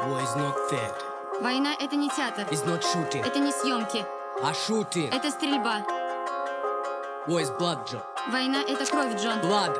War is not fair. Война — это не театр. It's not shooting. Это не съемки. A shooting. Это стрельба. War is blood, John. Война — это кровь, Джон. Blood.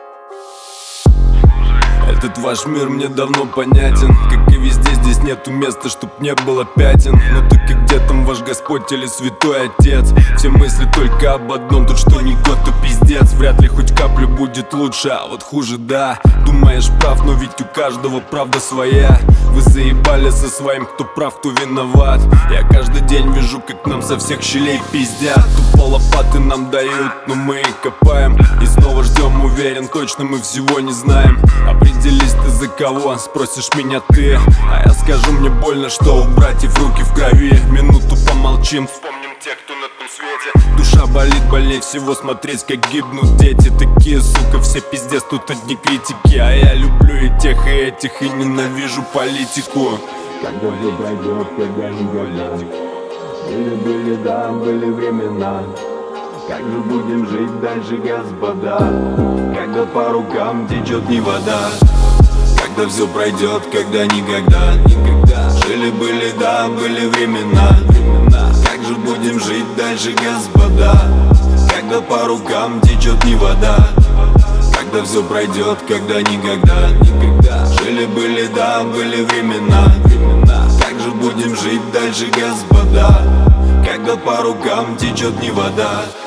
Этот ваш мир мне давно понятен. Как и везде, здесь нету места, чтоб не было пятен. Но так и где там ваш Господь или Святой Отец? Все мысли только об одном, тут что ни год, то пиздец. Вряд ли хоть каплю будет лучше, а вот хуже да. Думаешь прав, но ведь у каждого правда своя. Вы заебали со своим, кто прав, кто виноват. Я каждый день вижу, как нам со всех щелей пиздят. Тупо лопаты нам дают, но мы их копаем. И снова ждем, уверен, точно мы всего не знаем. Определись ты за кого, спросишь меня ты. А я скажу, мне больно, что у братьев руки в крови. Минуту помолчим, вспомним тех, кто на том свете. Душа болит, больнее всего смотреть, как гибнут дети. Такие, сука, все пиздец, тут одни критики. А я люблю и тех, и этих, и ненавижу политику. Когда все пройдет, когда никогда. Были, да, были времена. Как же будем жить дальше, господа? Когда по рукам течет не вода. Когда все пройдет, когда никогда. Жили-были, да, были времена. Как же будем жить дальше, господа? Когда по рукам течет не вода. Когда все пройдет, когда никогда. Жили-были, да, были времена. Как же будем жить дальше, господа? Когда по рукам течет не вода.